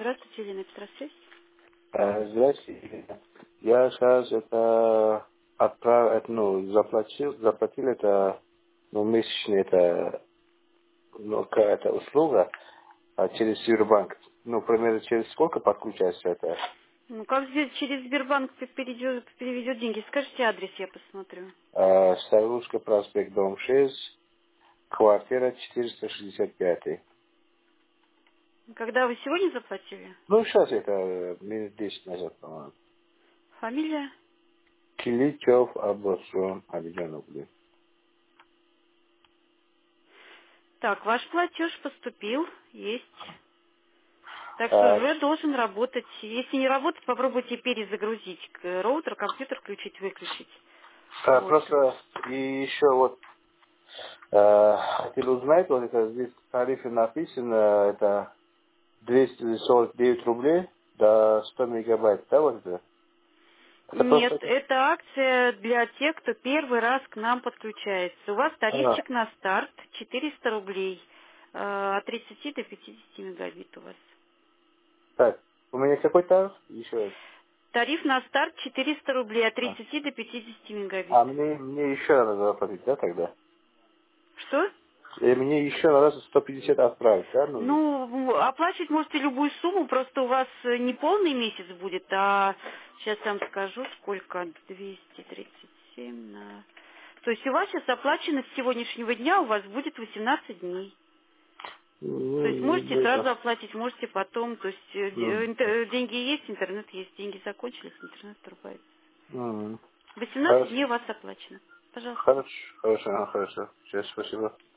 Здравствуйте, Елена Петросвязь. Здравствуйте. Я сейчас заплатил это, месячная это, какая-то услуга через Сбербанк. Примерно через сколько подключается это? Ну, как через Сбербанк переведет деньги? Скажите адрес, я посмотрю. Старушка, проспект, дом 6, квартира 465. Когда вы сегодня заплатили? Сейчас это минут 10 назад, по-моему. Фамилия? Киличев, Аббассон, Абидjanoğlu. Так, ваш платеж поступил, есть. Так что уже должен работать. Если не работает, попробуйте перезагрузить роутер, компьютер включить, выключить. Вот. Просто и еще хотел узнать, это здесь в тарифе написано, это 249 рублей до 100 мегабайт, да, вот это? Это Нет, просто... это акция для тех, кто первый раз к нам подключается. У вас А, тарифчик на старт 400 рублей. От 30 до 50 мегабит у вас. так, у меня какой тариф? Еще раз. Тариф на старт 400 рублей, от А, 30 до 50 мегабит. мне еще надо заплатить, да, тогда? Что? И мне еще надо 150 отправить, да, нужно? Ну, оплачивать можете любую сумму, просто у вас не полный месяц будет, а сейчас я вам скажу, сколько, 237 на... То есть у вас сейчас оплачено с сегодняшнего дня, у вас будет 18 дней. То есть можете сразу оплатить, можете потом, то есть деньги есть, интернет есть, деньги закончились, интернет отрубается. М, 18 Хорошо, дней у вас оплачено. Пожалуйста. хорошо, хорошо, хорошо. Сейчас, спасибо.